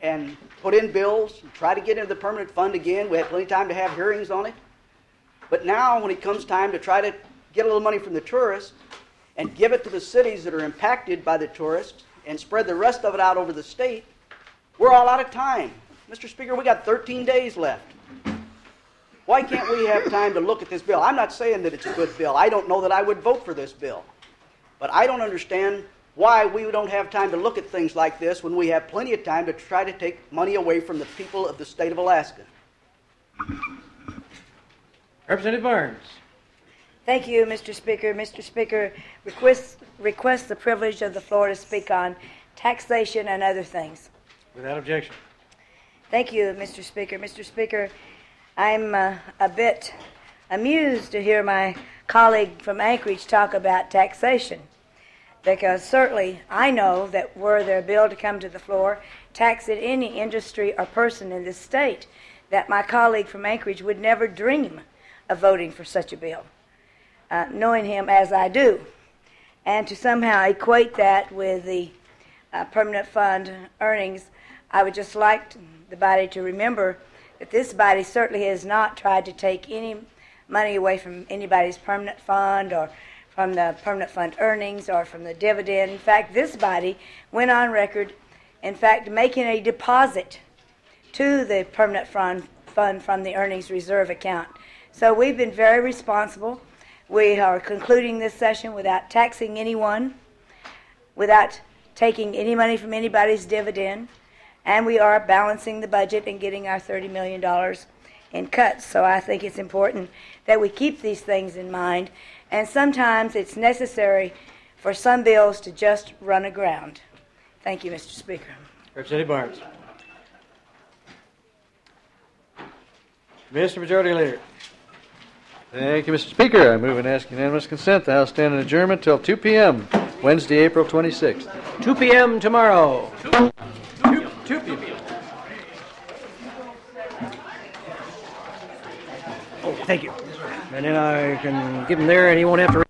and put in bills, and try to get into the permanent fund again. We had plenty of time to have hearings on it. But now, when it comes time to try to get a little money from the tourists and give it to the cities that are impacted by the tourists and spread the rest of it out over the state, we're all out of time. Mr. Speaker, we got 13 days left. Why can't we have time to look at this bill? I'm not saying that it's a good bill. I don't know that I would vote for this bill. But I don't understand why we don't have time to look at things like this when we have plenty of time to try to take money away from the people of the state of Alaska. Representative Barnes. Thank you, Mr. Speaker. Mr. Speaker, request the privilege of the floor to speak on taxation and other things. Without objection. Thank you, Mr. Speaker. Mr. Speaker, I'm a bit amused to hear my colleague from Anchorage talk about taxation, because certainly I know that were there a bill to come to the floor taxing any industry or person in this state, that my colleague from Anchorage would never dream of voting for such a bill, knowing him as I do. And to somehow equate that with the permanent fund earnings, I would just like the body to remember that this body certainly has not tried to take any money away from anybody's permanent fund or from the permanent fund earnings or from the dividend. In fact, this body went on record, in fact, making a deposit to the permanent fund from the earnings reserve account. So we've been very responsible. We are concluding this session without taxing anyone, without taking any money from anybody's dividend, and we are balancing the budget and getting our $30 million in cuts. So I think it's important that we keep these things in mind, and sometimes it's necessary for some bills to just run aground. Thank you, Mr. Speaker. Representative Barnes. Mr. Majority Leader. Thank you, Mr. Speaker. I move and ask unanimous consent. The House stand in adjournment till 2 p.m., Wednesday, April 26th. 2 p.m. tomorrow. 2 p.m. Oh, thank you. And then I can give him there, and he won't have to